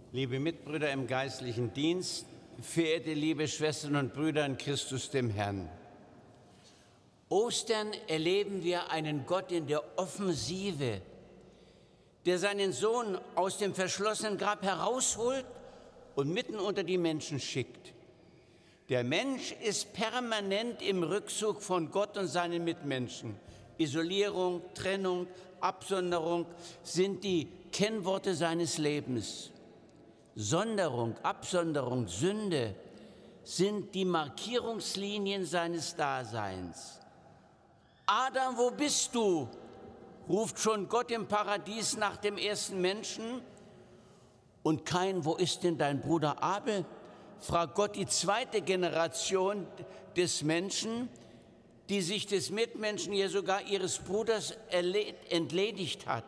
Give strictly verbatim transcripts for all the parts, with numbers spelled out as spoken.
Liebe Mitbrüder im geistlichen Dienst, verehrte liebe Schwestern und Brüder in Christus dem Herrn. Ostern erleben wir einen Gott in der Offensive, der seinen Sohn aus dem verschlossenen Grab herausholt und mitten unter die Menschen schickt. Der Mensch ist permanent im Rückzug von Gott und seinen Mitmenschen. Isolierung, Trennung, Absonderung sind die Kennworte seines Lebens. Sonderung, Absonderung, Sünde sind die Markierungslinien seines Daseins. Adam, wo bist du? Ruft schon Gott im Paradies nach dem ersten Menschen. Und Kain, wo ist denn dein Bruder Abel? Fragt Gott die zweite Generation des Menschen, die sich des Mitmenschen, ja sogar ihres Bruders entledigt hat.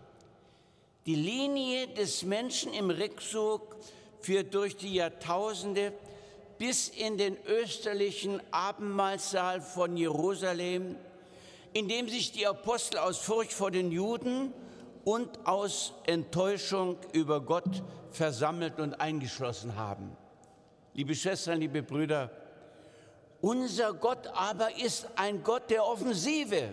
Die Linie des Menschen im Rückzug führt durch die Jahrtausende bis in den österlichen Abendmahlsaal von Jerusalem, in dem sich die Apostel aus Furcht vor den Juden und aus Enttäuschung über Gott versammelt und eingeschlossen haben. Liebe Schwestern, liebe Brüder, unser Gott aber ist ein Gott der Offensive.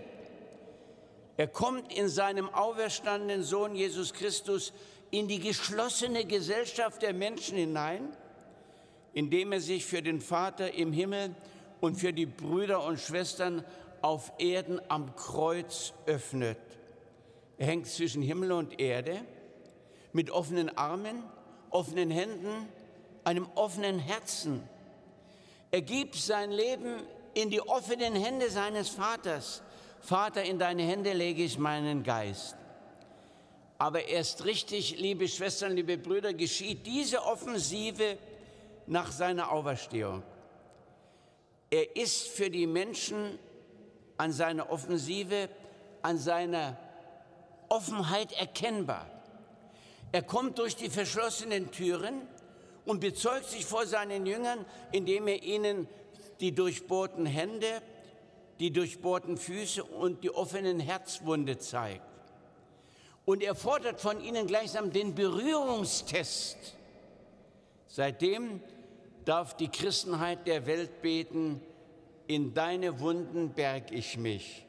Er kommt in seinem auferstandenen Sohn Jesus Christus in die geschlossene Gesellschaft der Menschen hinein, indem er sich für den Vater im Himmel und für die Brüder und Schwestern auf Erden am Kreuz öffnet. Er hängt zwischen Himmel und Erde mit offenen Armen, offenen Händen, einem offenen Herzen. Er gibt sein Leben in die offenen Hände seines Vaters. Vater, in deine Hände lege ich meinen Geist. Aber erst richtig, liebe Schwestern, liebe Brüder, geschieht diese Offensive nach seiner Auferstehung. Er ist für die Menschen an seiner Offensive, an seiner Offenheit erkennbar. Er kommt durch die verschlossenen Türen und bezeugt sich vor seinen Jüngern, indem er ihnen die durchbohrten Hände, die durchbohrten Füße und die offenen Herzwunde zeigt. Und er fordert von ihnen gleichsam den Berührungstest. Seitdem darf die Christenheit der Welt beten: In deine Wunden berg ich mich.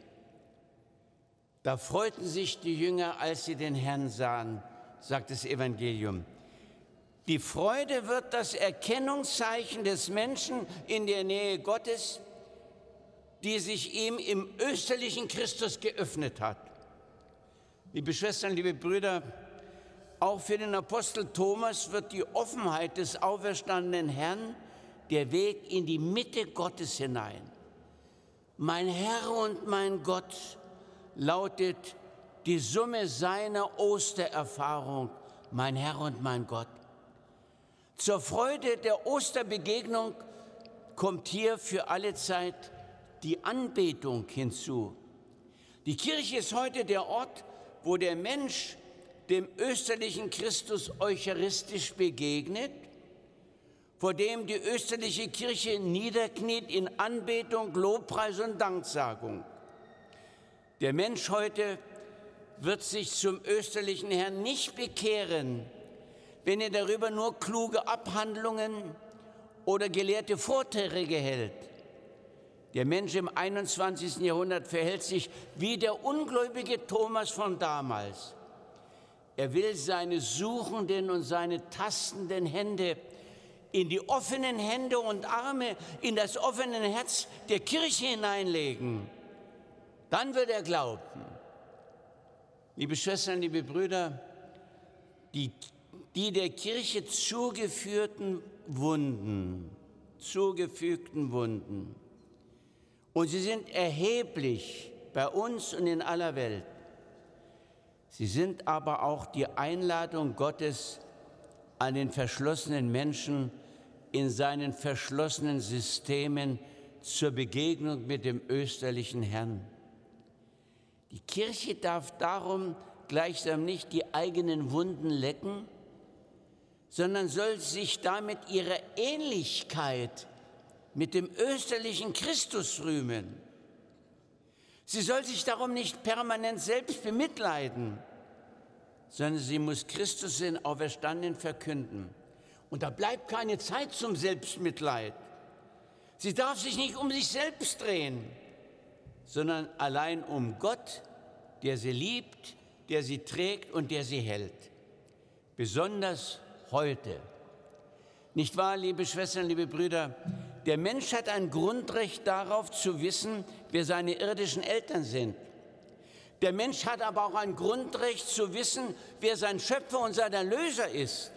Da freuten sich die Jünger, als sie den Herrn sahen, sagt das Evangelium. Die Freude wird das Erkennungszeichen des Menschen in der Nähe Gottes, die sich ihm im österlichen Christus geöffnet hat. Liebe Schwestern, liebe Brüder, auch für den Apostel Thomas wird die Offenheit des auferstandenen Herrn der Weg in die Mitte Gottes hinein. Mein Herr und mein Gott lautet die Summe seiner Ostererfahrung, mein Herr und mein Gott. Zur Freude der Osterbegegnung kommt hier für alle Zeit die Anbetung hinzu. Die Kirche ist heute der Ort, wo der Mensch dem österlichen Christus eucharistisch begegnet, vor dem die österliche Kirche niederkniet in Anbetung, Lobpreis und Danksagung. Der Mensch heute wird sich zum österlichen Herrn nicht bekehren, wenn er darüber nur kluge Abhandlungen oder gelehrte Vorträge hält. Der Mensch im einundzwanzigsten Jahrhundert verhält sich wie der ungläubige Thomas von damals. Er will seine suchenden und seine tastenden Hände in die offenen Hände und Arme, in das offene Herz der Kirche hineinlegen. Dann wird er glauben. Liebe Schwestern, liebe Brüder, die, die der Kirche zugeführten Wunden, zugefügten Wunden, und sie sind erheblich bei uns und in aller Welt. Sie sind aber auch die Einladung Gottes an den verschlossenen Menschen in seinen verschlossenen Systemen zur Begegnung mit dem österlichen Herrn. Die Kirche darf darum gleichsam nicht die eigenen Wunden lecken, sondern soll sich damit ihrer Ähnlichkeit mit dem österlichen Christus rühmen. Sie soll sich darum nicht permanent selbst bemitleiden, sondern sie muss Christus den Auferstandenen verkünden. Und da bleibt keine Zeit zum Selbstmitleid. Sie darf sich nicht um sich selbst drehen, sondern allein um Gott, der sie liebt, der sie trägt und der sie hält. Besonders heute. Nicht wahr, liebe Schwestern, liebe Brüder? Der Mensch hat ein Grundrecht darauf zu wissen, wer seine irdischen Eltern sind. Der Mensch hat aber auch ein Grundrecht zu wissen, wer sein Schöpfer und sein Erlöser ist.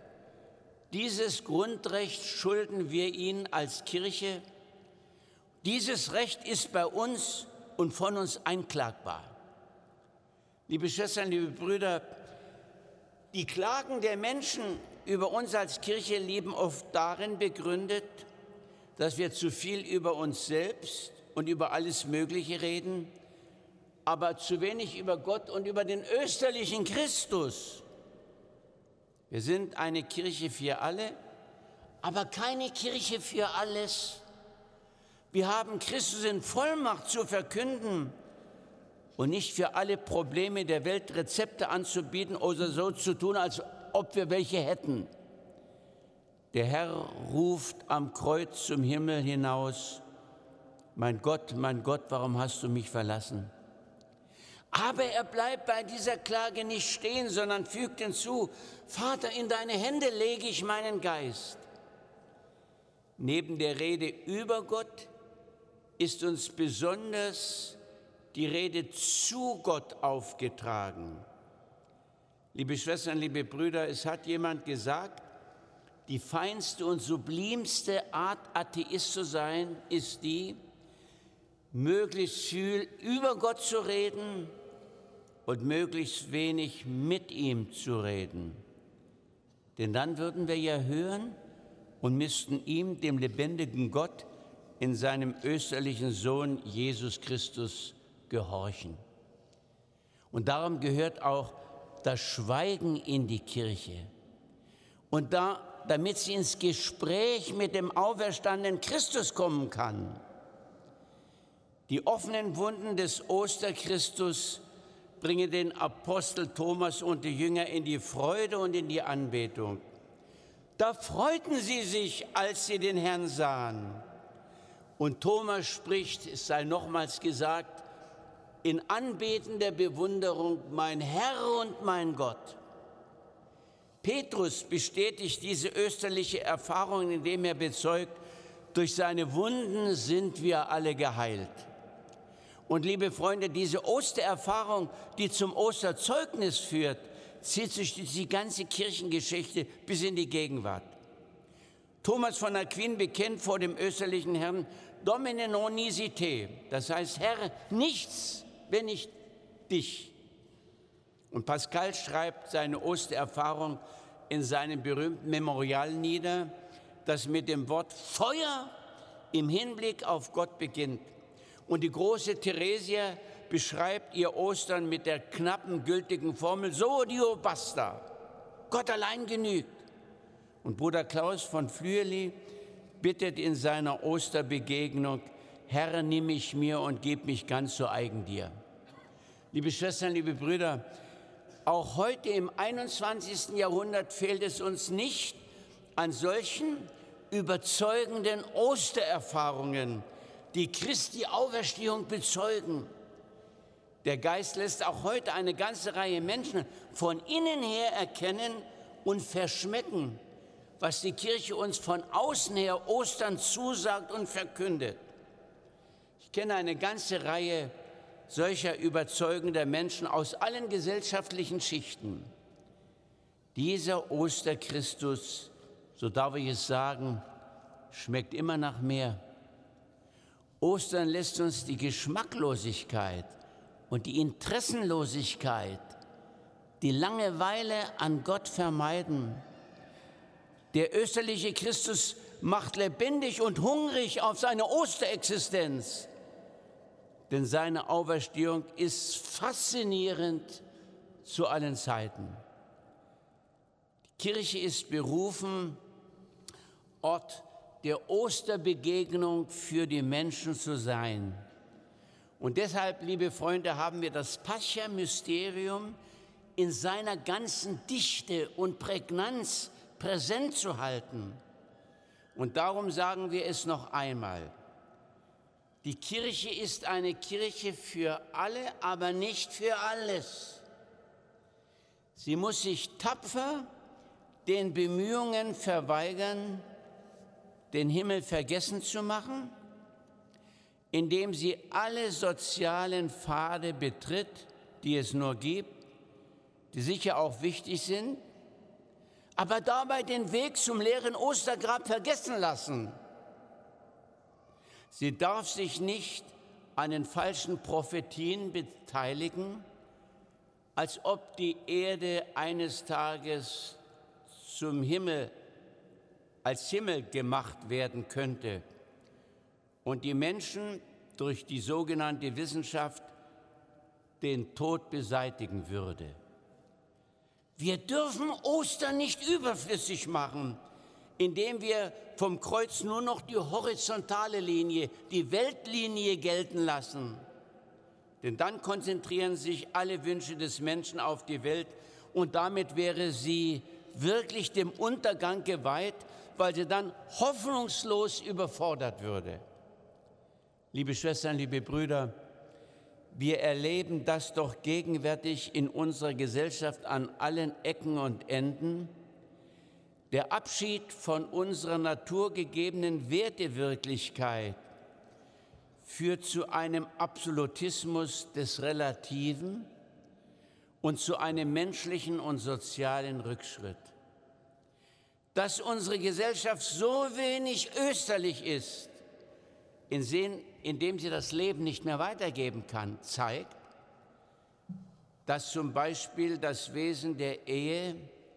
Dieses Grundrecht schulden wir ihnen als Kirche. Dieses Recht ist bei uns und von uns einklagbar. Liebe Schwestern, liebe Brüder, die Klagen der Menschen über uns als Kirche liegen oft darin begründet, dass wir zu viel über uns selbst und über alles Mögliche reden, aber zu wenig über Gott und über den österlichen Christus. Wir sind eine Kirche für alle, aber keine Kirche für alles. Wir haben Christus in Vollmacht zu verkünden und nicht für alle Probleme der Welt Rezepte anzubieten oder so zu tun, als ob wir welche hätten. Der Herr ruft am Kreuz zum Himmel hinaus: Mein Gott, mein Gott, warum hast du mich verlassen? Aber er bleibt bei dieser Klage nicht stehen, sondern fügt hinzu: Vater, in deine Hände lege ich meinen Geist. Neben der Rede über Gott ist uns besonders die Rede zu Gott aufgetragen. Liebe Schwestern, liebe Brüder, es hat jemand gesagt, die feinste und sublimste Art, Atheist zu sein, ist die, möglichst viel über Gott zu reden und möglichst wenig mit ihm zu reden. Denn dann würden wir ja hören und müssten ihm, dem lebendigen Gott, in seinem österlichen Sohn Jesus Christus gehorchen. Und darum gehört auch das Schweigen in die Kirche. Und da, damit sie ins Gespräch mit dem auferstandenen Christus kommen kann. Die offenen Wunden des Osterchristus bringen den Apostel Thomas und die Jünger in die Freude und in die Anbetung. Da freuten sie sich, als sie den Herrn sahen. Und Thomas spricht, es sei nochmals gesagt, in anbetender Bewunderung: Mein Herr und mein Gott. Petrus bestätigt diese österliche Erfahrung, indem er bezeugt: Durch seine Wunden sind wir alle geheilt. Und liebe Freunde, diese Ostererfahrung, die zum Osterzeugnis führt, zieht sich durch die ganze Kirchengeschichte bis in die Gegenwart. Thomas von Aquin bekennt vor dem österlichen Herrn: Domine non nisi te, das heißt, Herr, nichts, wenn nicht dich. Und Pascal schreibt seine Ostererfahrung in seinem berühmten Memorial nieder, das mit dem Wort Feuer im Hinblick auf Gott beginnt. Und die große Theresia beschreibt ihr Ostern mit der knappen, gültigen Formel: So Dio basta, Gott allein genügt. Und Bruder Klaus von Flüeli bittet in seiner Osterbegegnung: Herr, nimm mich mir und gib mich ganz zu eigen dir. Liebe Schwestern, liebe Brüder, auch heute im einundzwanzigsten Jahrhundert fehlt es uns nicht an solchen überzeugenden Ostererfahrungen, die Christi Auferstehung bezeugen. Der Geist lässt auch heute eine ganze Reihe Menschen von innen her erkennen und verschmecken, was die Kirche uns von außen her Ostern zusagt und verkündet. Ich kenne eine ganze Reihe solcher überzeugender Menschen aus allen gesellschaftlichen Schichten. Dieser Osterchristus, so darf ich es sagen, schmeckt immer nach mehr. Ostern lässt uns die Geschmacklosigkeit und die Interessenlosigkeit, die Langeweile an Gott vermeiden. Der österliche Christus macht lebendig und hungrig auf seine Osterexistenz, denn seine Auferstehung ist faszinierend zu allen Zeiten. Die Kirche ist berufen, Ort der Osterbegegnung für die Menschen zu sein. Und deshalb, liebe Freunde, haben wir das Pascha-Mysterium in seiner ganzen Dichte und Prägnanz präsent zu halten. Und darum sagen wir es noch einmal. Die Kirche ist eine Kirche für alle, aber nicht für alles. Sie muss sich tapfer den Bemühungen verweigern, den Himmel vergessen zu machen, indem sie alle sozialen Pfade betritt, die es nur gibt, die sicher auch wichtig sind, aber dabei den Weg zum leeren Ostergrab vergessen lassen. Sie darf sich nicht an den falschen Prophetien beteiligen, als ob die Erde eines Tages zum Himmel, als Himmel gemacht werden könnte und die Menschen durch die sogenannte Wissenschaft den Tod beseitigen würde. Wir dürfen Ostern nicht überflüssig machen, indem wir vom Kreuz nur noch die horizontale Linie, die Weltlinie gelten lassen. Denn dann konzentrieren sich alle Wünsche des Menschen auf die Welt und damit wäre sie wirklich dem Untergang geweiht, weil sie dann hoffnungslos überfordert würde. Liebe Schwestern, liebe Brüder, wir erleben das doch gegenwärtig in unserer Gesellschaft an allen Ecken und Enden. Der Abschied von unserer naturgegebenen Wertewirklichkeit führt zu einem Absolutismus des Relativen und zu einem menschlichen und sozialen Rückschritt. Dass unsere Gesellschaft so wenig österlich ist, indem sie das Leben nicht mehr weitergeben kann, zeigt, dass zum Beispiel das Wesen der Ehe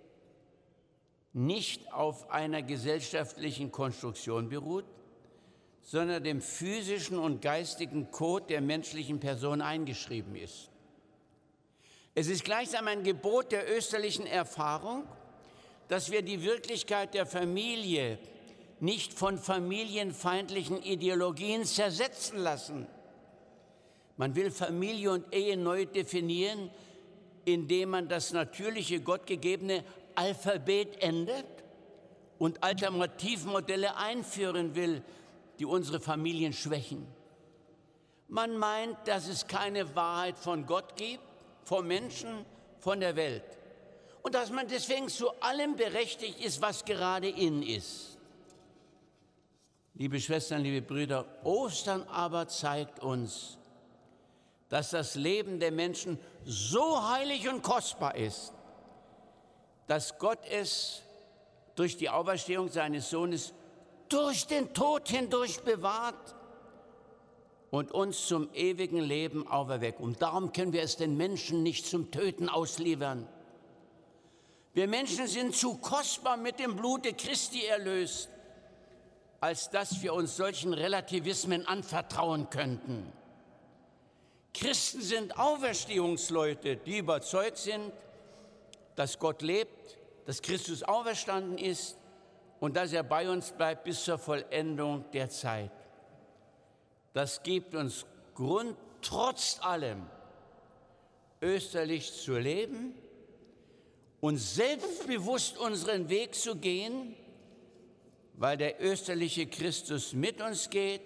nicht auf einer gesellschaftlichen Konstruktion beruht, sondern dem physischen und geistigen Code der menschlichen Person eingeschrieben ist. Es ist gleichsam ein Gebot der österlichen Erfahrung, dass wir die Wirklichkeit der Familie nicht von familienfeindlichen Ideologien zersetzen lassen. Man will Familie und Ehe neu definieren, indem man das natürliche, gottgegebene Alphabet ändert und Alternativmodelle einführen will, die unsere Familien schwächen. Man meint, dass es keine Wahrheit von Gott gibt, vom Menschen, von der Welt. Und dass man deswegen zu allem berechtigt ist, was gerade in ist. Liebe Schwestern, liebe Brüder, Ostern aber zeigt uns, dass das Leben der Menschen so heilig und kostbar ist, dass Gott es durch die Auferstehung seines Sohnes durch den Tod hindurch bewahrt und uns zum ewigen Leben auferweckt. Und darum können wir es den Menschen nicht zum Töten ausliefern. Wir Menschen sind zu kostbar mit dem Blute Christi erlöst, als dass wir uns solchen Relativismen anvertrauen könnten. Christen sind Auferstehungsleute, die überzeugt sind, dass Gott lebt, dass Christus auferstanden ist und dass er bei uns bleibt bis zur Vollendung der Zeit. Das gibt uns Grund, trotz allem österlich zu leben und selbstbewusst unseren Weg zu gehen, weil der österliche Christus mit uns geht,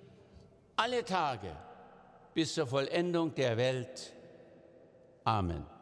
alle Tage bis zur Vollendung der Welt. Amen.